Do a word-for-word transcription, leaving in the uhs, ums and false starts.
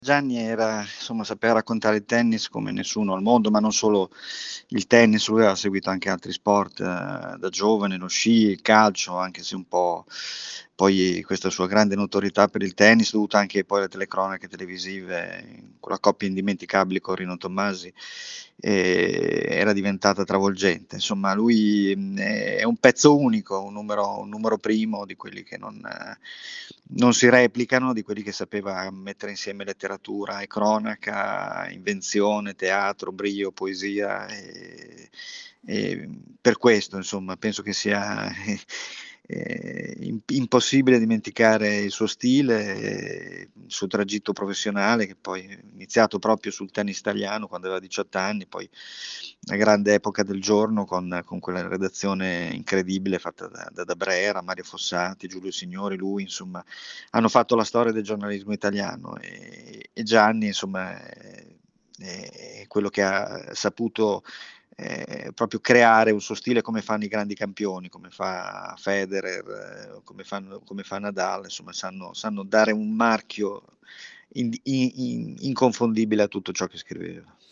Gianni era insomma, sapeva raccontare il tennis come nessuno al mondo, ma non solo il tennis, lui aveva seguito anche altri sport eh, da giovane, lo sci, il calcio, anche se un po' poi questa sua grande notorietà per il tennis, dovuta anche poi alle telecronache televisive, quella coppia indimenticabile con Rino Tommasi, eh, era diventata travolgente. Insomma, lui mh, è un pezzo unico, un numero, un numero primo di quelli che non, eh, non si replicano, di quelli che sapeva mettere insieme letteratura e cronaca, invenzione, teatro, brio, poesia. E, e per questo, insomma, penso che sia eh, eh, im- impossibile dimenticare il suo stile, eh, il suo tragitto professionale, che poi è iniziato proprio sul tennis italiano quando aveva diciotto anni, poi la grande epoca del giorno con, con quella redazione incredibile fatta da, da, da Brera, Mario Fossati, Giulio Signori, lui, insomma, hanno fatto la storia del giornalismo italiano e, e Gianni, insomma, è, è quello che ha saputo eh, proprio creare un suo stile come fanno i grandi campioni, come fa Federer, eh, come, fanno, come fa Nadal, insomma, sanno, sanno dare un marchio in- in- in- inconfondibile a tutto ciò che scriveva.